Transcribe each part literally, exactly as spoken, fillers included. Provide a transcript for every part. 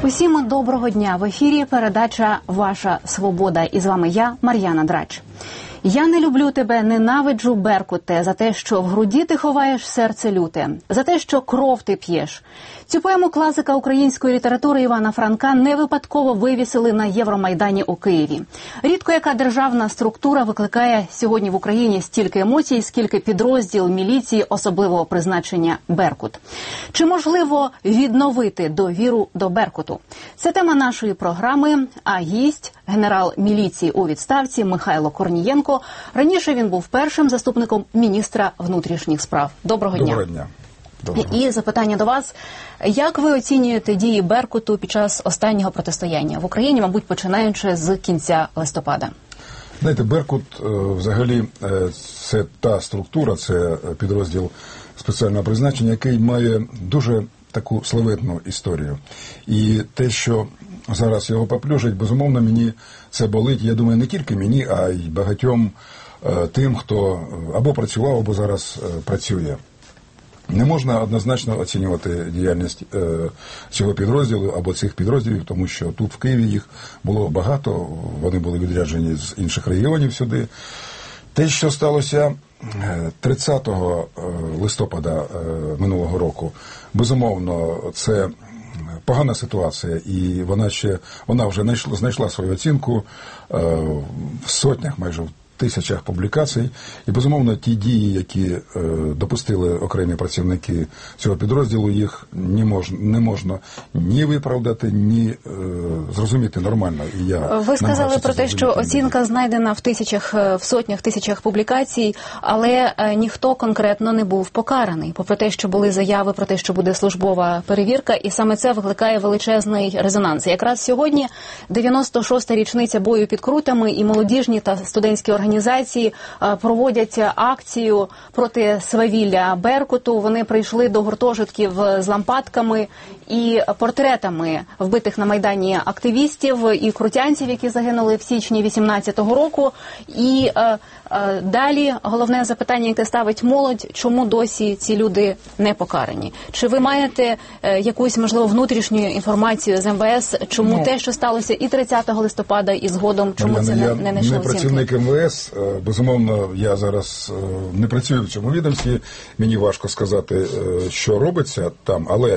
Усім доброго дня. В ефірі передача «Ваша свобода». І з вами я, Мар'яна Драч. Я не люблю тебе, ненавиджу, Беркуте, за те, що в груді ти ховаєш серце люте, за те, що кров ти п'єш. Цю поему класика української літератури Івана Франка не випадково вивісили на Євромайдані у Києві. Рідко яка державна структура викликає сьогодні в Україні стільки емоцій, скільки підрозділ міліції особливого призначення «Беркут». Чи можливо відновити довіру до «Беркуту»? Це тема нашої програми, а гість – генерал міліції у відставці Михайло Корнієнко. Раніше він був першим заступником міністра внутрішніх справ. Доброго дня. Доброго дня. Доброго. І запитання до вас. Як ви оцінюєте дії «Беркуту» під час останнього протистояння в Україні, мабуть, починаючи з кінця листопада? Знаєте, «Беркут» взагалі це та структура, це підрозділ спеціального призначення, який має дуже таку славетну історію. І те, що зараз його поплюжать, безумовно, мені це болить, я думаю, не тільки мені, а й багатьом тим, хто або працював, або зараз працює. Не можна однозначно оцінювати діяльність е, цього підрозділу або цих підрозділів, тому що тут в Києві їх було багато, вони були відряджені з інших регіонів сюди. Те, що сталося тридцятого листопада минулого року, безумовно, це погана ситуація, і вона ще вона вже знайшла, знайшла свою оцінку е, в сотнях, майже в тисячах публікацій. І, безумовно, ті дії, які е, допустили окремі працівники цього підрозділу, їх не можна, не можна ні виправдати, ні е, зрозуміти нормально. І я Ви сказали про те, що оцінка знайдена в тисячах, в сотнях тисячах публікацій, але е, ніхто конкретно не був покараний. Попри те, що були заяви про те, що буде службова перевірка, і саме це викликає величезний резонанс. Якраз сьогодні дев'яносто шоста річниця бою під Крутами, і молодіжні та студентські організації Організації проводять акцію проти свавілля «Беркуту». Вони прийшли до гуртожитків з лампадками і портретами вбитих на Майдані активістів і крутянців, які загинули в січні вісімнадцятого року. І е, е, далі головне запитання, яке ставить молодь, чому досі ці люди не покарані? Чи ви маєте е, якусь, можливо, внутрішню інформацію з ем ве ес, чому ну, те, що сталося і тридцятого листопада, і згодом, чому Мар'яна, це не, не знайшло оцінки? Я не працівник ем ве ес, безумовно, я зараз не працюю в цьому відомстві, мені важко сказати, що робиться там, але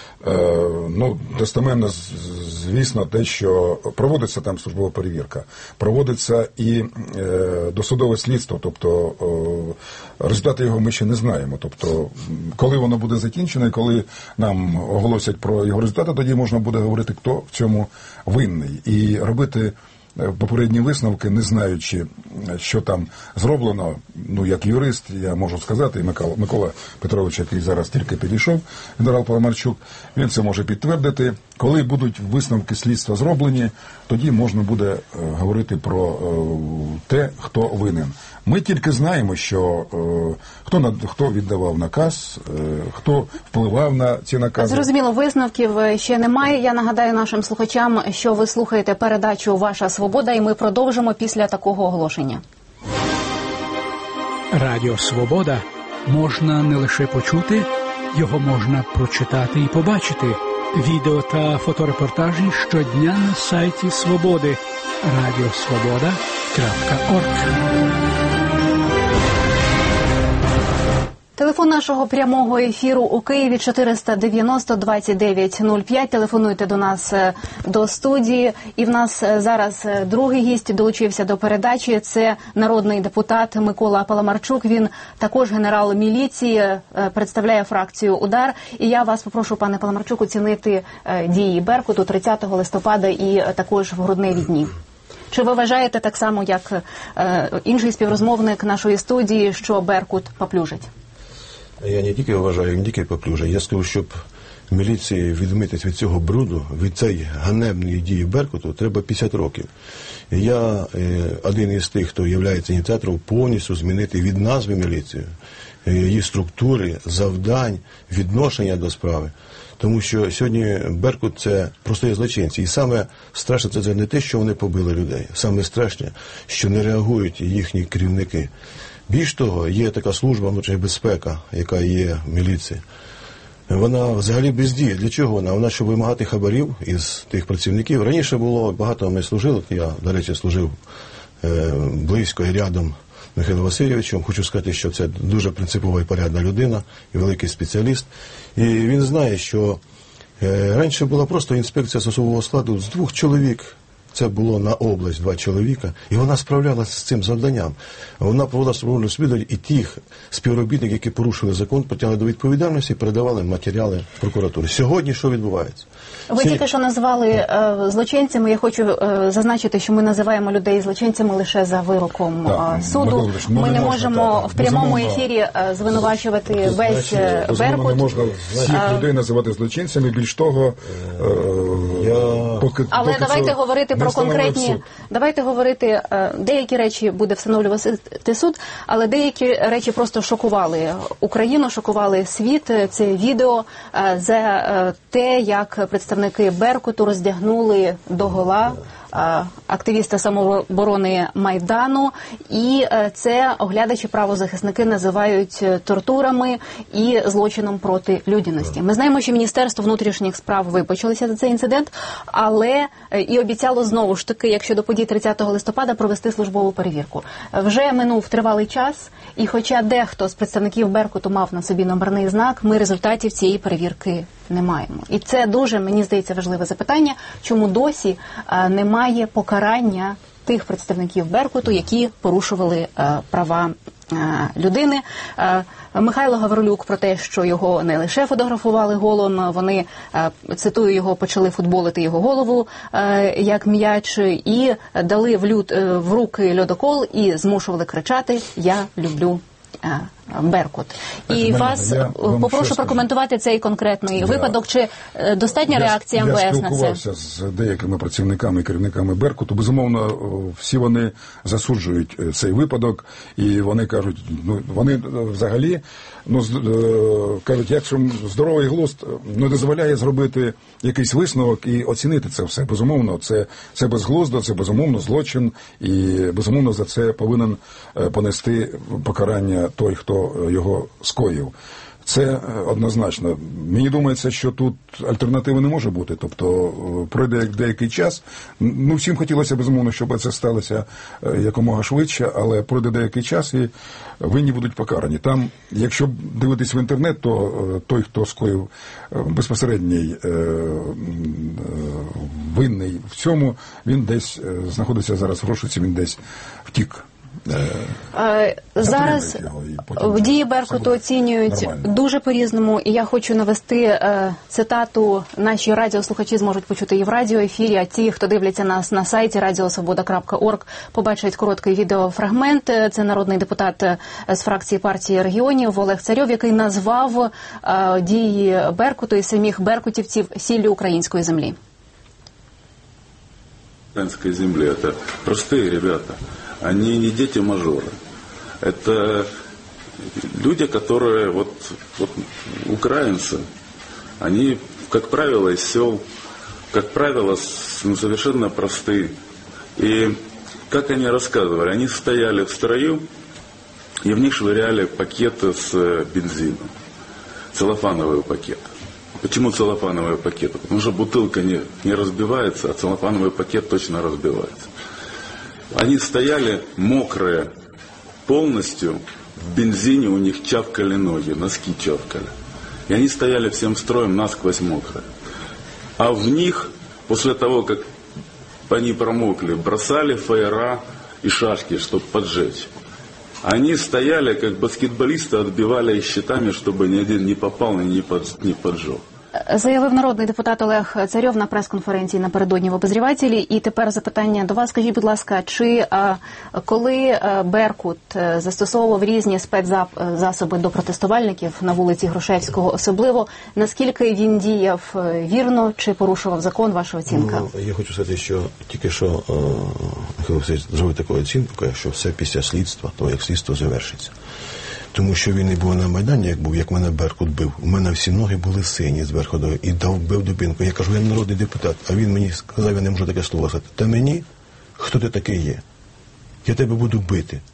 ну, достеменно, звісно, те, що проводиться там службова перевірка, проводиться і е, досудове слідство, тобто е, результати його ми ще не знаємо. Тобто, коли воно буде закінчено, і коли нам оголосять про його результати, тоді можна буде говорити, хто в цьому винний, і робити попередні висновки, не знаючи, що там зроблено. Ну, як юрист, я можу сказати, і Микола, Микола Петрович, який зараз тільки підійшов, генерал Паламарчук, він це може підтвердити. Коли будуть висновки слідства зроблені, тоді можна буде е, говорити про е, те, хто винен. Ми тільки знаємо, що е, хто, над, хто віддавав наказ, е, хто впливав на ці накази. Зрозуміло, висновків ще немає. Я нагадаю нашим слухачам, що ви слухаєте передачу «Ваша свобода», і ми продовжимо після такого оголошення. Радіо «Свобода» можна не лише почути, його можна прочитати і побачити. Відео та фоторепортажі щодня на сайті «Свободи» радіосвобода крапка орг. Телефон нашого прямого ефіру у Києві чотириста дев'яносто двадцять дев'ять нуль п'ять. Телефонуйте до нас до студії. І в нас зараз другий гість долучився до передачі. Це народний депутат Микола Паламарчук. Він також генерал міліції, представляє фракцію «Удар». І я вас попрошу, пане Паламарчук, оцінити дії «Беркуту» тридцятого листопада і також в грудневі дні. Чи ви вважаєте так само, як е, інший співрозмовник нашої студії, що «Беркут» поплюжить? Я не тільки вважаю, не тільки поплюжаю. Я скажу, щоб міліції відмитись від цього бруду, від цієї ганебної дії «Беркуту», треба п'ятдесят років. Я е, один із тих, хто є ініціатором, повністю змінити від назви міліції, її структури, завдань, відношення до справи. Тому що сьогодні «Беркут» – це просто злочинці. І саме страшне – це не те, що вони побили людей. Саме страшне, що не реагують їхні керівники. Більш того, є така служба внутрішня безпека, яка є в міліції. вона взагалі бездіє. Для чого вона? Вона, щоб вимагати хабарів із тих працівників. Раніше було, багато ми служили, я, до речі, служив е, близько і рядом Михайлом Васильовичем. Хочу сказати, що це дуже принципова і порядна людина, і великий спеціаліст. І він знає, що е, раніше була просто інспекція з особового складу з двох чоловік. Це було на область два чоловіка, і вона справлялася з цим завданням. Вона проводила службове розслідування, і тих співробітників, які порушили закон, потягли до відповідальності і передавали матеріали прокуратури. Сьогодні що відбувається? Ви Сьогодні... тільки що назвали е, злочинцями. Я хочу е, зазначити, що ми називаємо людей злочинцями лише за вироком так, е, суду. Миколаївич, ну, ми не, не можемо можна, в прямому безумовно, ефірі е, звинувачувати весь е, Беркут. Не можна всіх А, людей називати злочинцями. Більш того, е, Я... поки, але поки давайте говорити про конкретні. Суд. Давайте говорити, деякі речі буде встановлювати суд, але деякі речі просто шокували Україну, шокували світ. Це відео за те, як представники Беркуту роздягнули догола активіста самооборони Майдану, і це оглядачі правозахисники називають тортурами і злочином проти людяності. Ми знаємо, що Міністерство внутрішніх справ вибачилося за цей інцидент, але і обіцяло знову ж таки, якщо до подій тридцятого листопада, провести службову перевірку. Вже минув тривалий час, і хоча дехто з представників Беркуту мав на собі номерний знак, ми результатів цієї перевірки не маємо. І це дуже, мені здається, важливе запитання, чому досі а, немає покарання тих представників Беркуту, які порушували а, права а, людини. А, Михайло Гаврилюк про те, що його не лише фотографували голом, вони, а, цитую його, почали футболити його голову а, як м'яч і дали в, люд, в руки льодокол і змушували кричати «Я люблю Беркут». І так, вас я попрошу прокоментувати цей конкретний я, випадок. Чи достатня я, реакція МВС на це? Я спілкувався з деякими працівниками і керівниками Беркуту. Безумовно, всі вони засуджують цей випадок. І вони кажуть, ну, вони взагалі, ну, кажуть, якщо здоровий глузд не дозволяє зробити якийсь висновок і оцінити це все. Безумовно, це, це безглуздо, це безумовно злочин. І безумовно за це повинен понести покарання той, хто його скоїв. Це однозначно. Мені думається, що тут альтернативи не може бути. Тобто пройде деякий час. Ну, всім хотілося, безумовно, щоб це сталося якомога швидше, але пройде деякий час і винні будуть покарані. Там, якщо дивитись в інтернет, то той, хто скоїв безпосередній винний в цьому, він десь знаходиться зараз в розшуці, він десь втік. Зараз в дії Беркуту оцінюють нормально, дуже по-різному, і я хочу навести е, цитату. Наші радіослухачі зможуть почути її в радіоефірі, а ті, хто дивляться нас на сайті радіо свобода крапка орг, побачать короткий відеофрагмент. Це народний депутат з фракції партії регіонів Олег Царьов, який назвав е, дії Беркуту і самих беркутівців сіллю української землі. Украинской земли это простые ребята. Они не дети-мажоры. Это люди, которые, вот, вот украинцы, они, как правило, из сел, как правило, ну, совершенно простые. И, как они рассказывали, они стояли в строю, и в них швыряли пакеты с бензином, целлофановые пакеты. Почему целлофановые пакеты? Потому что бутылка не, не разбивается, а целлофановый пакет точно разбивается. Они стояли мокрые полностью, в бензине у них чавкали ноги, носки чавкали. И они стояли всем строем насквозь мокрые. А в них, после того, как они промокли, бросали фаера и шашки, чтобы поджечь. Они стояли, как баскетболисты, отбивали их щитами, чтобы ни один не попал и не, под, не поджег. Заявив народний депутат Олег Царьов на прес-конференції напередодні в «Обозрівателі». І тепер запитання до вас. Скажіть, будь ласка, чи а, коли а, Беркут застосовував різні спецзасоби до протестувальників на вулиці Грушевського особливо, наскільки він діяв вірно, чи порушував закон, ваша оцінка? Ну, я хочу сказати, що тільки що Михайло Васильович зробив таку оцінку, каже, що все після слідства, то як слідство завершиться. Тому що він не був на Майдані, як був, як мене Беркут бив. У мене всі ноги були сині з Беркутою і дав бив дубинку. Я кажу, я народний депутат, а він мені сказав, я не можу таке слово сказати. Та мені, хто ти такий є? Я тебе буду бити.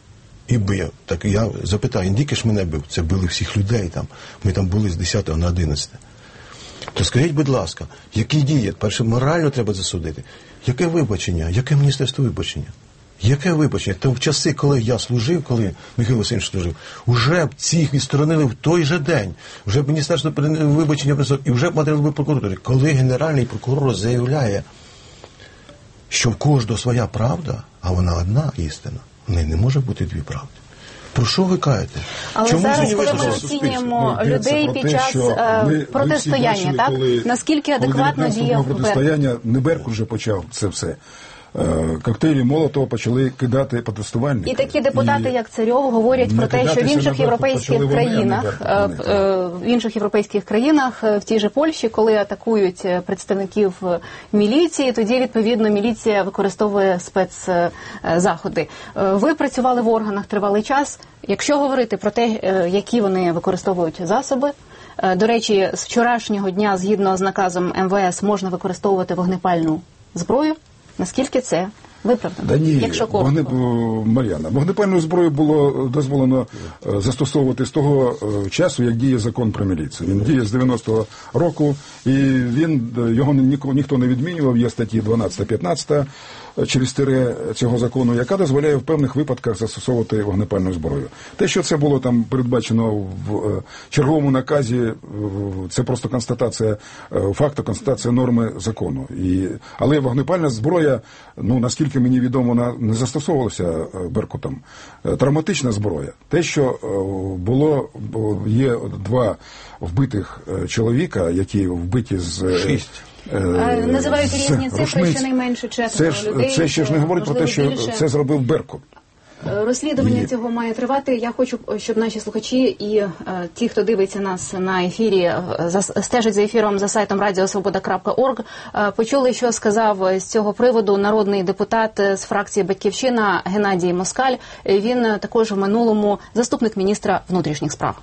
і бив. Так я запитаю, тільки ж мене бив, це били всіх людей там. Ми там були з десятого на одинадцяте. То скажіть, будь ласка, які дії? Перше, морально треба засудити. Яке вибачення? Яке міністерство вибачення? Яке вибачення? Та в часи, коли я служив, коли Михайло Васильович служив, вже цих відсторонили в той же день. Вже міністерство вибачення прислало, і вже матеріал був прокуратурі. Коли генеральний прокурор заявляє, що в кожного своя правда, а вона одна істина, в неї не може бути дві правди. Про що ви кажете? Але Чому зараз, коли ми суспільство? оцінюємо Ну, людей під те, час ми, протистояння, ми так? коли, Наскільки адекватно коли діяв протистояння, не Беркут вже почав це все. Коктейлі Молотова почали кидати протестувальники. І такі депутати, і як Царьов, говорять про те, що в інших європейських країнах, в інших європейських країнах, в тій же Польщі, коли атакують представників міліції, тоді, відповідно, міліція використовує спецзаходи. Ви працювали в органах тривалий час. Якщо говорити про те, які вони використовують засоби, до речі, з вчорашнього дня, згідно з наказом ем ве ес, можна використовувати вогнепальну зброю. Наскільки це виправдано? Да ні, якщо коротко. Вогне... Мар'яна, вогнепальну зброю було дозволено застосовувати з того часу, як діє закон про міліцію. Він діє з дев'яностого року, і він, його ніхто, ніхто не відмінював, є статті дванадцята-п'ятнадцята через тире цього закону, яка дозволяє в певних випадках застосовувати вогнепальну зброю. Те, що це було там передбачено в черговому наказі, це просто констатація факту, констатація норми закону. І, але вогнепальна зброя, ну, наскільки мені відомо, вона не застосовувалася Беркутом. Травматична зброя. Те, що було, є два вбитих чоловіка, які вбиті з... Шість. Називають різні цифри, щонайменше четверо людей. Це ще ж не говорить про те, що більше. Це зробив Беркут. Розслідування і... цього має тривати. Я хочу, щоб наші слухачі і е, ті, хто дивиться нас на ефірі, за, стежить за ефіром за сайтом радіо свобода крапка орг, е, почули, що сказав з цього приводу народний депутат з фракції «Батьківщина» Геннадій Москаль. Він також в минулому заступник міністра внутрішніх справ.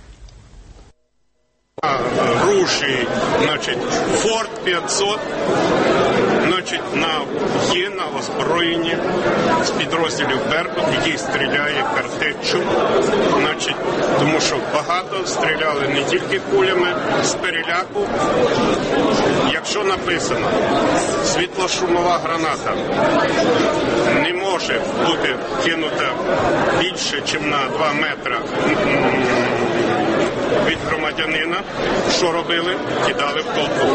Руші, значить, Форд п'ятсот, значить, на, є на озброєнні з підрозділів Беркут, який стріляє картеччю, значить, тому що багато стріляли не тільки кулями, з переляку. Якщо написано, світлошумова граната не може бути кинута більше, ніж на два метри від громадянина, що робили? Кидали в толпу.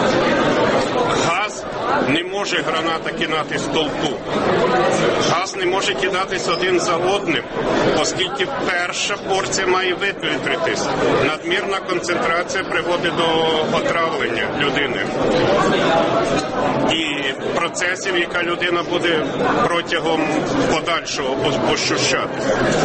Газ не може граната кидати з толпу. Газ не може кидатись один за одним, оскільки перша порція має вивітритись. Надмірна концентрація приводить до отравлення людини. І процесів, яка людина буде протягом подальшого ощущати.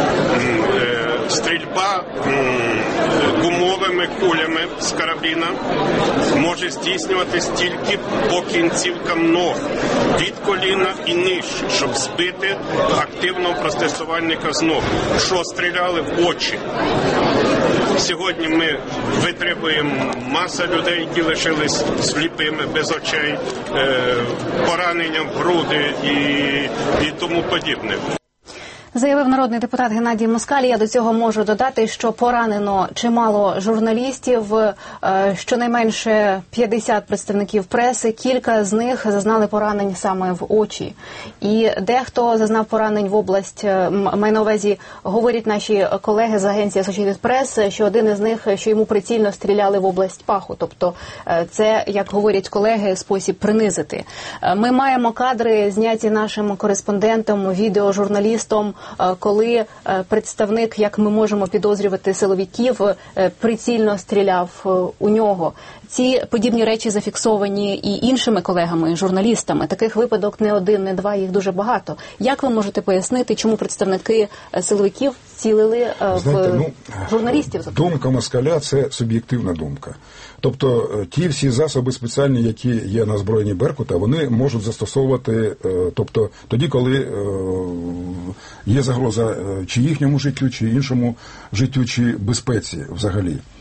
Стрільба гумовими кулями з карабіна може здійснюватись тільки по кінцівкам ног, від коліна і нижче, щоб збити активного протестувальника з ног, що стріляли в очі. Сьогодні ми витребуємо маса людей, які лишились сліпими, без очей, поранення в груди і, і тому подібне. Заявив народний депутат Геннадій Москаль. Я до цього можу додати, що поранено чимало журналістів, щонайменше п'ятдесят представників преси, кілька з них зазнали поранень саме в очі. І дехто зазнав поранень в область, маю на увазі, говорять наші колеги з агенції Associated Press, що один із них, що йому прицільно стріляли в область паху. Тобто це, як говорять колеги, спосіб принизити. Ми маємо кадри, зняті нашим кореспондентом, відеожурналістом, коли представник, як ми можемо підозрювати, силовиків, прицільно стріляв у нього. Ці подібні речі зафіксовані і іншими колегами, журналістами. Таких випадок не один, не два, їх дуже багато. Як ви можете пояснити, чому представники силовиків цілили в Знаєте, ну, журналістів? Думка Москаля – це суб'єктивна думка. Тобто ті всі засоби спеціальні, які є на озброєнні Беркута, вони можуть застосовувати, тобто тоді, коли є загроза чи їхньому життю, чи іншому життю, чи безпеці взагалі.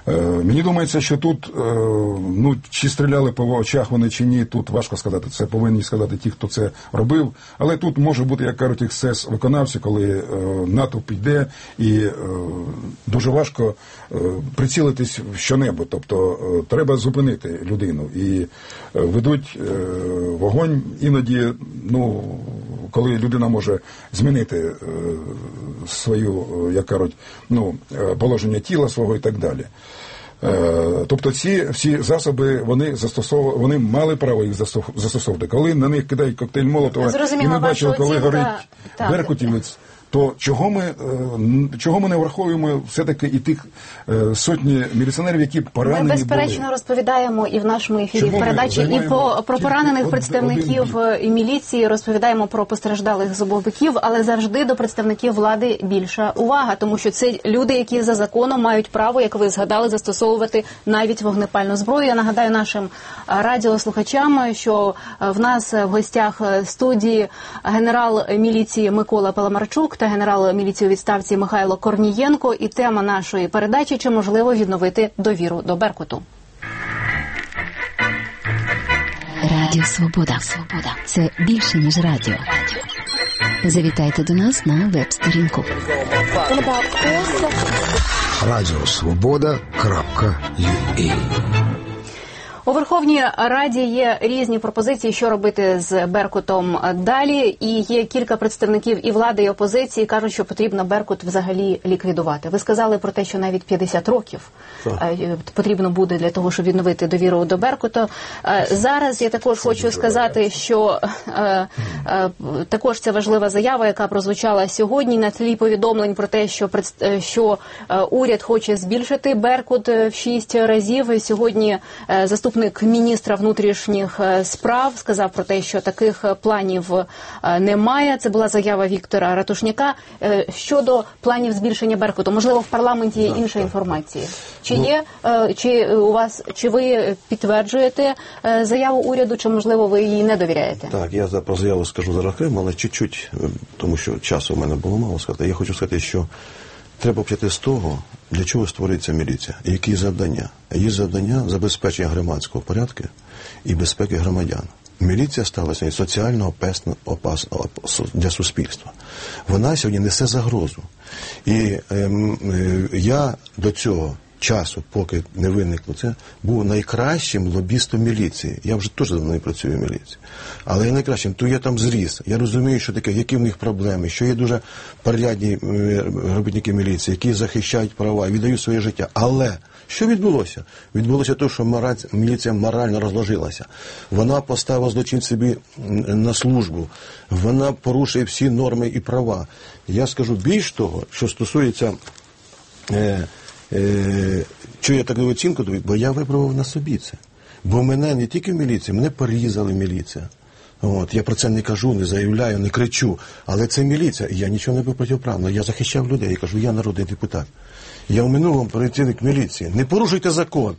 Мені думається, що тут, ну, чи стріляли по очах вони чи ні, тут важко сказати. Це повинні сказати ті, хто це робив. Але тут може бути, як кажуть, ексцес виконавці, коли натовп йде і дуже важко прицілитись в що-небудь. Тобто треба зупинити людину. І ведуть вогонь іноді, ну, коли людина може змінити свою, як кажуть, ну, положення тіла свого і так далі. Тобто ці всі засоби, вони застосовували, вони мали право їх застосовувати. Коли на них кидають коктейль Молотова, і ми бачили, коли горить беркутівець, то чого ми, чого ми не враховуємо все-таки і тих сотні міліціонерів, які поранені були? Ми, безперечно, були. розповідаємо і в нашому ефірі чому в передачі, і по, про поранених представників і міліції, розповідаємо про постраждалих з обох боків, але завжди до представників влади більша увага, тому що це люди, які за законом мають право, як ви згадали, застосовувати навіть вогнепальну зброю. Я нагадаю нашим радіослухачам, що в нас в гостях студії генерал міліції Микола Паламарчук та генерал міліції у відставці Михайло Корнієнко. І тема нашої передачі – чи можливо відновити довіру до Беркуту. Радіо Свобода. Свобода. Це більше, ніж радіо. Завітайте до нас на веб-сторінку. радіо свобода крапка ю а. У Верховній Раді є різні пропозиції, що робити з Беркутом далі, і є кілька представників і влади, і опозиції, кажуть, що потрібно Беркут взагалі ліквідувати. Ви сказали про те, що навіть п'ятдесят років так. потрібно буде для того, щоб відновити довіру до Беркуту. Зараз я також це хочу сказати, важливо. що е, е, також це важлива заява, яка прозвучала сьогодні на тлі повідомлень про те, що, що уряд хоче збільшити Беркут в шість разів. Сьогодні е, заступник міністра внутрішніх справ сказав про те, що таких планів немає. Це була заява Віктора Ратушняка. Щодо планів збільшення Беркуту, можливо, в парламенті є інша інформація. Чи є, чи у вас, чи ви підтверджуєте заяву уряду, чи, можливо, ви її не довіряєте? Так, я про заяву скажу зараз окремо, але чуть-чуть, тому що часу в мене було мало сказати. Я хочу сказати, що треба почати з того, для чого створюється міліція, і які завдання. Її завдання – забезпечення громадського порядку і безпеки громадян. Міліція сталася соціально опасна для суспільства. Вона сьогодні несе загрозу. І е, е, я до цього часу, поки не виникло це, був найкращим лобістом міліції. Я вже теж давно не працюю в міліції. Але я найкращим, то я там зріс. Я розумію, що таке, які в них проблеми, що є дуже порядні робітники міліції, які захищають права і віддають своє життя. Але що відбулося? Відбулося те, що мораль, міліція морально розложилася. Вона поставила злочинців собі на службу. Вона порушує всі норми і права. Я скажу більш того, що стосується... Е, Е, чого я так не оцінку даю? Бо я випробував на собі це. Бо мене не тільки в міліції, мене порізали міліція. От, я про це не кажу, не заявляю, не кричу. Але це міліція, і я нічого не був протиправного. Я захищав людей, я кажу, я народний депутат. Я в минулому працівник міліції. Не порушуйте закон.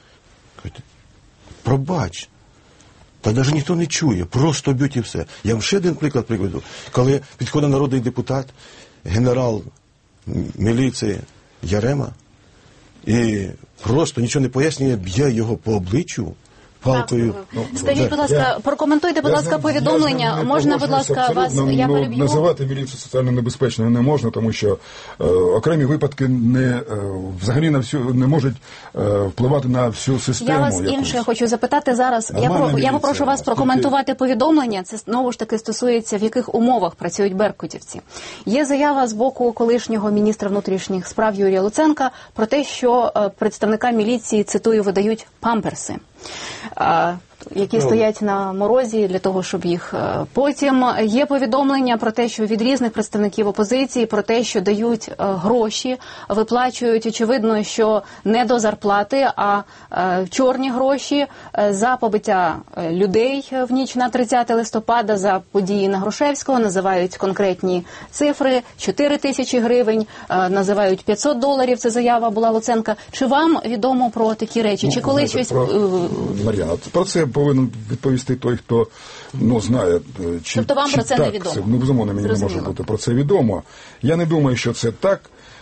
Пробач. Та навіть ніхто не чує, просто б'ють і все. Я вам ще один приклад приведу. Коли підходить народний депутат, генерал міліції Ярема, і просто нічого не пояснює, б'є його по обличчю палкою. Ну, скажіть, будь ласка, я, прокоментуйте, будь ласка, повідомлення. Я можна, будь ласка, вас, я ну, переб'ю? Називати міліцію соціально небезпечною не можна, тому що е, окремі випадки не, е, взагалі на всю, не можуть е, впливати на всю систему. Я вас якусь. інше хочу запитати зараз. Я, про, я попрошу вас прокоментувати повідомлення. Це знову ж таки стосується, в яких умовах працюють беркутівці. Є заява з боку колишнього міністра внутрішніх справ Юрія Луценка про те, що е, представника міліції, цитую, видають памперси, які стоять на морозі для того, щоб їх... Потім є повідомлення про те, що від різних представників опозиції, про те, що дають гроші, виплачують, очевидно, що не до зарплати, а чорні гроші за побиття людей в ніч на тридцяте листопада, за події на Грушевського, називають конкретні цифри, чотири тисячі гривень, називають п'ятсот доларів, це заява була Луценка. Чи вам відомо про такі речі? Ну, Чи коли знаєте, щось... Про... Мар'яна, про це повинен відповісти той, хто ну, знає, чи, тобто вам чи про це так, не відомо? Це, ну, безумовно, мені не може бути про це відомо. Я не думаю, що це так.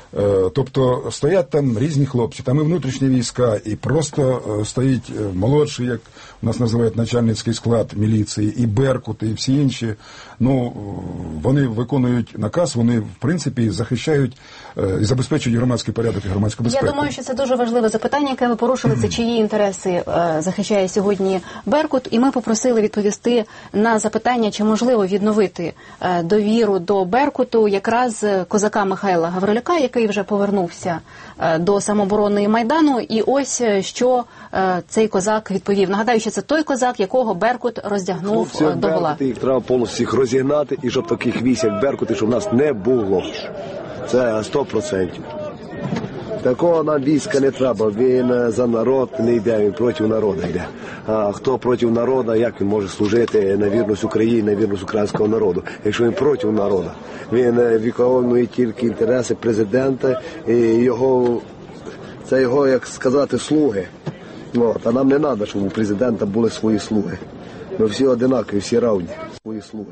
Тобто стоять там різні хлопці, там і внутрішні війська, і просто стоїть молодший, як у нас називають начальницький склад міліції, і Беркут, і всі інші. Ну, вони виконують наказ, вони, в принципі, захищають і забезпечують громадський порядок і громадську безпеку. Я думаю, що це дуже важливе запитання, яке ви порушили, це чиї інтереси е, захищає сьогодні Беркут, і ми попросили відповісти на запитання, чи можливо відновити е, довіру до Беркуту якраз козака Михайла Гавриляка, який вже повернувся е, до самооборони Майдану, і ось що е, цей козак відповів. Нагадаю, що це той козак, якого Беркут роздягнув е, до гола. Їх треба повністю всіх розігнати, і щоб таких військ, як Беркут, щоб в нас не було. Це сто відсотків. Такого нам війська не треба. Він за народ не йде, він проти народу йде. А хто проти народу, як він може служити на вірність Україні, на вірність українського народу? Якщо він проти народу, він виконує тільки інтереси президента і його, це його, як сказати, слуги. От, а нам не треба, щоб у президента були свої слуги. Ми всі одинакові, всі равні, свої слуги.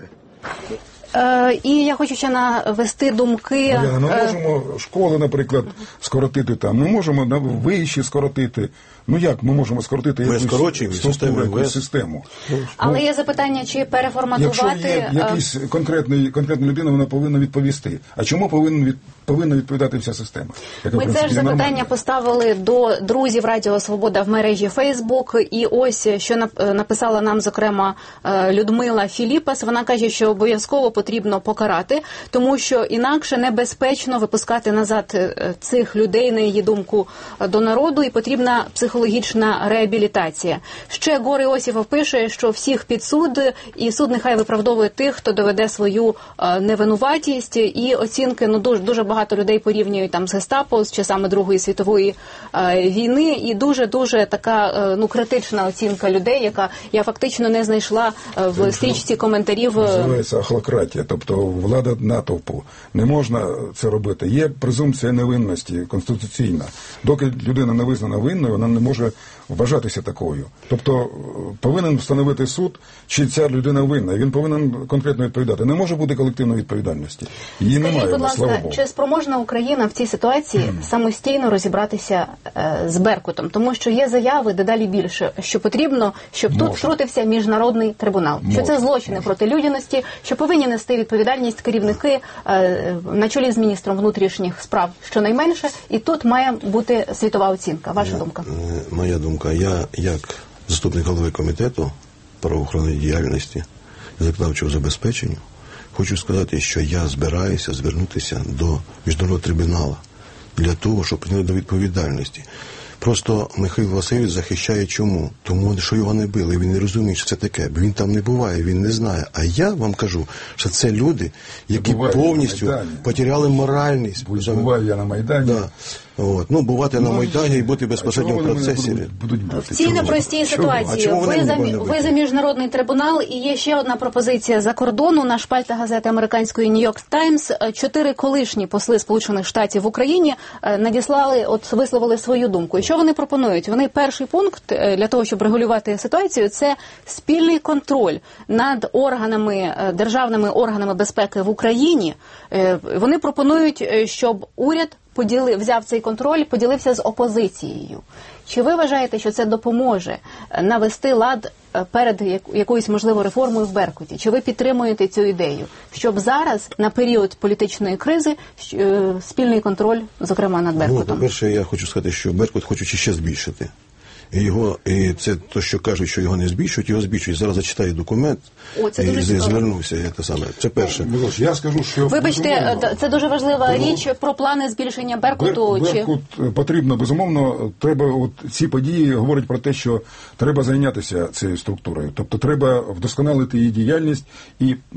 Е, і я хочу ще навести думки. Ми можемо школи, наприклад, скоротити там. Ми можемо виші скоротити. Ну як ми можемо скоротити ми якусь структуру, якусь систему? Але ну, є запитання, чи переформатувати... Якщо є якась конкретна, конкретна людина, вона повинна відповісти. А чому повинна, від, повинна відповідати вся система? Яка, ми в принципі, це ж запитання нормальна. Поставили до друзів Радіо Свобода в мережі Фейсбук. І ось, що написала нам, зокрема, Людмила Філіпас. Вона каже, що обов'язково потрібно покарати, тому що інакше небезпечно випускати назад цих людей, на її думку, до народу, і потрібна психологічна реабілітація. Ще Гор Іосифов пише, що всіх під суд, і суд нехай виправдовує тих, хто доведе свою невинуватість, і оцінки, ну, дуже, дуже багато людей порівнюють там з Гестапо, з часами Другої світової е, війни, і дуже-дуже така, е, ну, критична оцінка людей, яка я фактично не знайшла е, в стрічці коментарів. Називається ахлократія, тобто влада натовпу. Не можна це робити. Є презумпція невинності, конституційна. Доки людина не визнана винною, вона не може вважатися такою. Тобто повинен встановити суд, чи ця людина винна, і він повинен конкретно відповідати. Не може бути колективної відповідальності. Її Скажіть, немає, будь ласка, слава Богу. чи спроможна Україна в цій ситуації mm. самостійно розібратися е, з Беркутом? Тому що є заяви дедалі більше, що потрібно, щоб може. Тут втрутився міжнародний трибунал. Може. Що це злочини може. Проти людяності, що повинні нести відповідальність керівники е, на чолі з міністром внутрішніх справ щонайменше, і тут має бути світова оцінка. Ваша я, думка? Моя думка. Я, як заступник голови комітету правоохоронної діяльності і законодавчого забезпечення, хочу сказати, що я збираюся звернутися до міжнародного трибуналу для того, щоб прийняти до відповідальності. Просто Михайло Васильович захищає чому? Тому, що його не били, він не розуміє, що це таке, бо він там не буває, він не знає. А я вам кажу, що це люди, які повністю потеряли моральність. Буваю я на Майдані. Да. От. Ну, бувати ну, на Майдані і бути безпосередньо в процесі. Будуть, будуть бути? В цій непростій ситуації. Ви за, ви за міжнародний трибунал, і є ще одна пропозиція за кордону. На шпальта газети американської Нью-Йорк Таймс. Чотири колишні посли Сполучених Штатів в Україні надіслали, от висловили свою думку. І що вони пропонують? Вони перший пункт для того, щоб регулювати ситуацію, це спільний контроль над органами, державними органами безпеки в Україні. Вони пропонують, щоб уряд поділив, взяв цей контроль, поділився з опозицією. Чи ви вважаєте, що це допоможе навести лад перед якоюсь, можливо, реформою в Беркуті? Чи ви підтримуєте цю ідею, щоб зараз, на період політичної кризи, спільний контроль, зокрема, над Беркутом? Ну, по-перше, я хочу сказати, що Беркут хочуть ще збільшити. І його, і це те, що кажуть, що його не збільшують, його збільшують. Зараз зачитаю документ. О, це і звернувся. Я те саме. Це перше. Я скажу, що вибачте, це дуже важлива Бо... річ про плани збільшення Беркуту. Бер... Беркут чи... потрібно, безумовно, треба, от ці події говорять про те, що треба зайнятися цією структурою. Тобто треба вдосконалити її діяльність і е,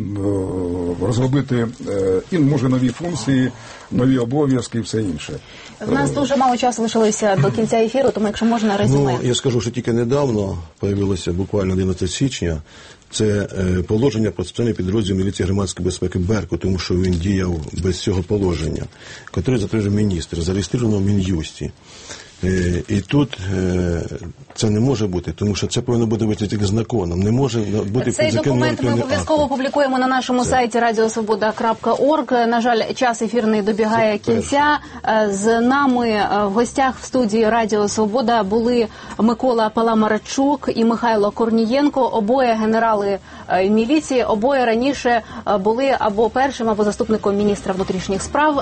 розробити е, і, може, нові функції, нові обов'язки і все інше. В нас дуже мало часу лишилося до кінця ефіру, тому якщо можна резюме. Ну, я скажу, що тільки недавно появилося, буквально одинадцятого січня, це е, положення про спеціальний підрозділ міліції громадської безпеки Беркут, тому що він діяв без цього положення, яке затверджує міністр, зареєстровано в Мін'юсті. Е, І тут е, це не може бути, тому що це повинно бути виключно тільки законом. Не може бути Цей документ ми обов'язково публікуємо на нашому це. сайті радіо свобода крапка орг. На жаль, час ефірний добігає це кінця. Перше. З нами в гостях в студії Радіо Свобода були Микола Паламарчук і Михайло Корнієнко, обоє генерали міліції, обоє раніше були або першим, або заступником міністра внутрішніх справ.